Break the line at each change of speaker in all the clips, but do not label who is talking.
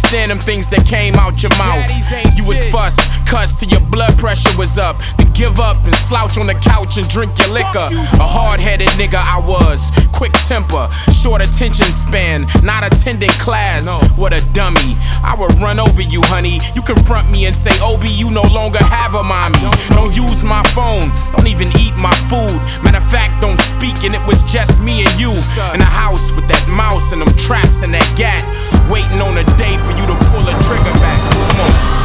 understand them things that came out your mouth. You would fuss, cuss till your blood pressure was up, then give up and slouch on the couch and drink your liquor. A hard-headed nigga I was, quick temper, short attention span, not attending class. What a dummy. I would run over you, honey. You confront me and say, Obi, you no longer have a mommy. Don't use my phone, don't even eat my food. Matter of fact, don't speak, and it was just me and you in a house with that mouse and them traps and that gat, waiting on a day for you to pull a trigger back. Come on.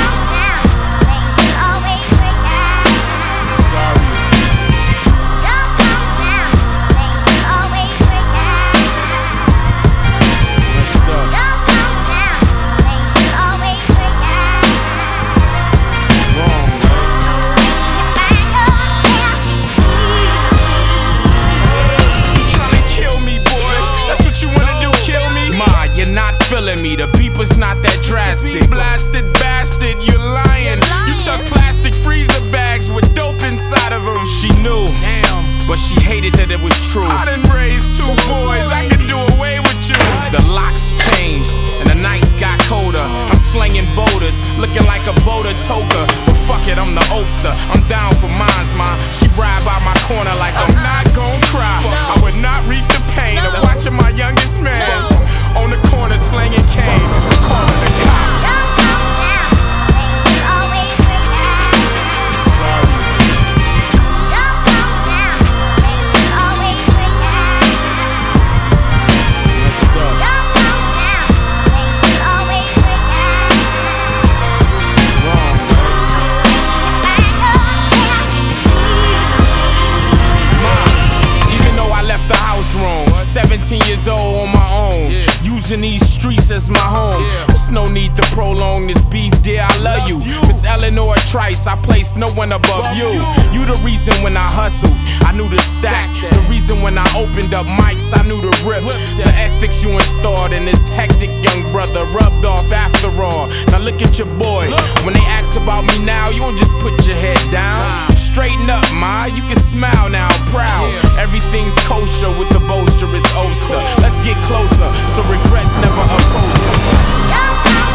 Feeling me, the beeper's not that drastic. Blasted bastard, you're lying. You took plastic freezer bags with dope inside of them. She knew, but she hated that it was true. I done raised two boys, I could do away with you. The locks changed and the nights got colder. I'm slinging boulders, looking like a boulder toker. But fuck it, I'm the oldster, I'm down for mines, ma. She ride by my corner like I'm not gon' cry. I would not reap the pain of watching my youngest man on the corner slinging cane, calling the cops. Sorry. Let's go. Wrong, Ma, even though I left the house wrong, 17 years old on my own, using these streets as my home. There's no need to prolong this beef, dear, I love you. Miss Eleanor Trice, I place no one above you. You the reason when I hustled, I knew to stack. The reason when I opened up mics, I knew to rip. The ethics you installed in this hectic young brother rubbed off after all. Now look at your boy, when they ask about me now, you don't just put your head down. Straighten up, ma, you can smile now, proud. Everything's kosher with the boisterous Oster. Let's get closer, so regrets never approach us.